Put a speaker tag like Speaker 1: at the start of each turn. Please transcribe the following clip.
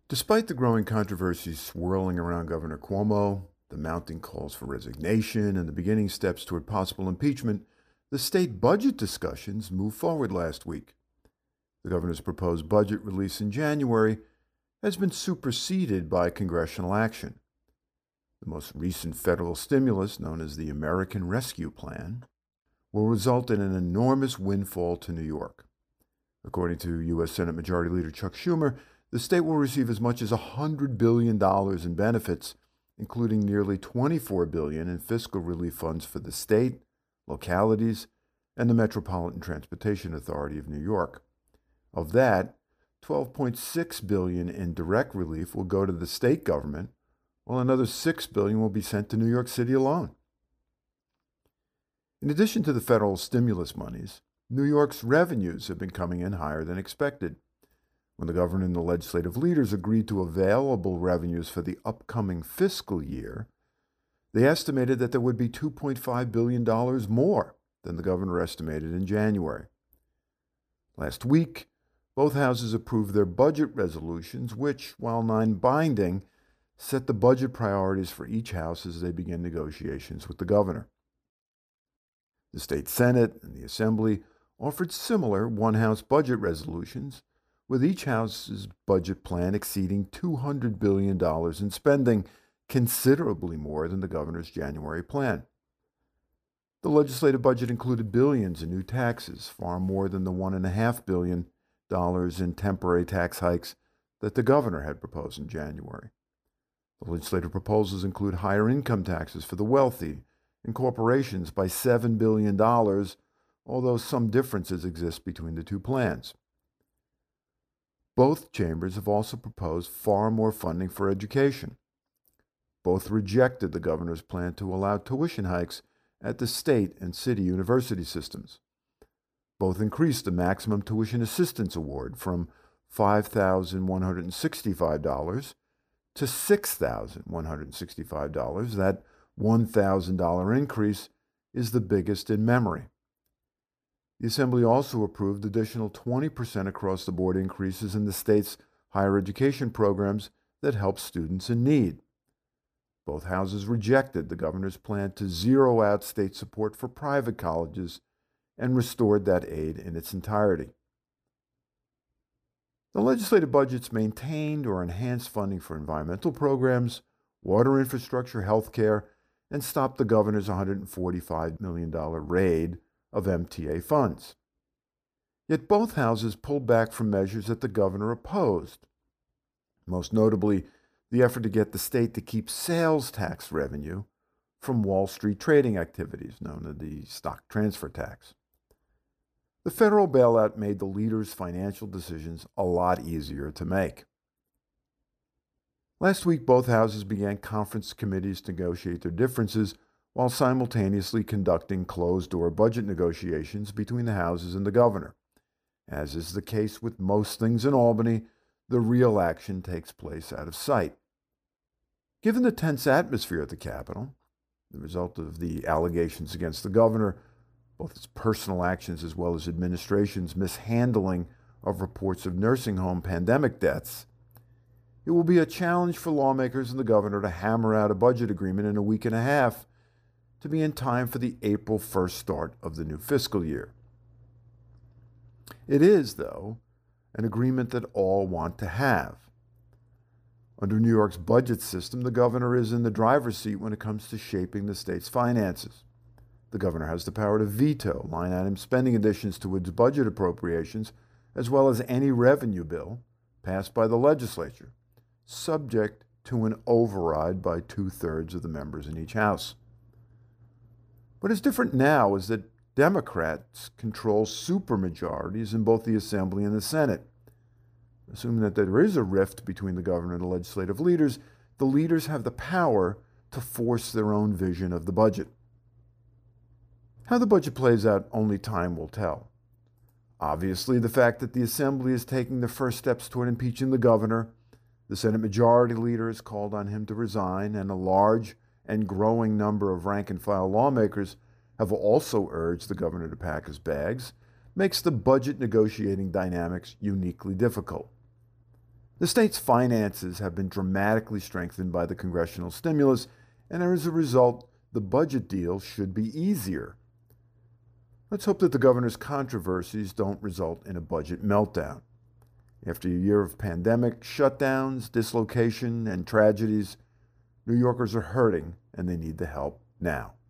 Speaker 1: Despite the growing controversies swirling around Governor Cuomo, the mounting calls for resignation, and the beginning steps toward possible impeachment, the state budget discussions moved forward last week. The governor's proposed budget release in January has been superseded by congressional action. The most recent federal stimulus, known as the American Rescue Plan, will result in an enormous windfall to New York. According to U.S. Senate Majority Leader Chuck Schumer, the state will receive as much as $100 billion in benefits, including nearly $24 billion in fiscal relief funds for the state, localities, and the Metropolitan Transportation Authority of New York. Of that, $12.6 billion in direct relief will go to the state government, while another $6 billion will be sent to New York City alone. In addition to the federal stimulus monies, New York's revenues have been coming in higher than expected. When the governor and the legislative leaders agreed to available revenues for the upcoming fiscal year, they estimated that there would be $2.5 billion more than the governor estimated in January. Last week, both houses approved their budget resolutions, which, while non-binding, set the budget priorities for each house as they begin negotiations with the governor. The state Senate and the Assembly offered similar one-house budget resolutions, with each house's budget plan exceeding $200 billion in spending, considerably more than the governor's January plan. The legislative budget included billions in new taxes, far more than the $1.5 billion in temporary tax hikes that the governor had proposed in January. The legislative proposals include higher income taxes for the wealthy and corporations by $7 billion, although some differences exist between the two plans. Both chambers have also proposed far more funding for education. Both rejected the governor's plan to allow tuition hikes at the state and city university systems. Both increased the maximum tuition assistance award from $5,165 to $6,165. That $1,000 increase is the biggest in memory. The Assembly also approved additional 20% across-the-board increases in the state's higher education programs that help students in need. Both houses rejected the governor's plan to zero out state support for private colleges and restored that aid in its entirety. The legislative budgets maintained or enhanced funding for environmental programs, water infrastructure, health care, and stopped the governor's $145 million raid of MTA funds. Yet both houses pulled back from measures that the governor opposed, most notably the effort to get the state to keep sales tax revenue from Wall Street trading activities, known as the stock transfer tax. The federal bailout made the leaders' financial decisions a lot easier to make. Last week, both houses began conference committees to negotiate their differences while simultaneously conducting closed-door budget negotiations between the houses and the governor. As is the case with most things in Albany, the real action takes place out of sight. Given the tense atmosphere at the Capitol, the result of the allegations against the governor, both his personal actions as well as administration's mishandling of reports of nursing home pandemic deaths, it will be a challenge for lawmakers and the governor to hammer out a budget agreement in a week and a half to be in time for the April 1st start of the new fiscal year. It is, though, an agreement that all want to have. Under New York's budget system, the governor is in the driver's seat when it comes to shaping the state's finances. The governor has the power to veto line item spending additions to its budget appropriations, as well as any revenue bill passed by the legislature, subject to an override by 2/3 of the members in each house. What is different now is that Democrats control supermajorities in both the Assembly and the Senate. Assuming that there is a rift between the governor and the legislative leaders, the leaders have the power to force their own vision of the budget. How the budget plays out, only time will tell. Obviously, the fact that the Assembly is taking the first steps toward impeaching the governor, the Senate Majority Leader has called on him to resign, and a large and growing number of rank-and-file lawmakers have also urged the governor to pack his bags, makes the budget negotiating dynamics uniquely difficult. The state's finances have been dramatically strengthened by the congressional stimulus, and as a result, the budget deal should be easier. Let's hope that the governor's controversies don't result in a budget meltdown. After a year of pandemic, shutdowns, dislocation, and tragedies, New Yorkers are hurting and they need the help now.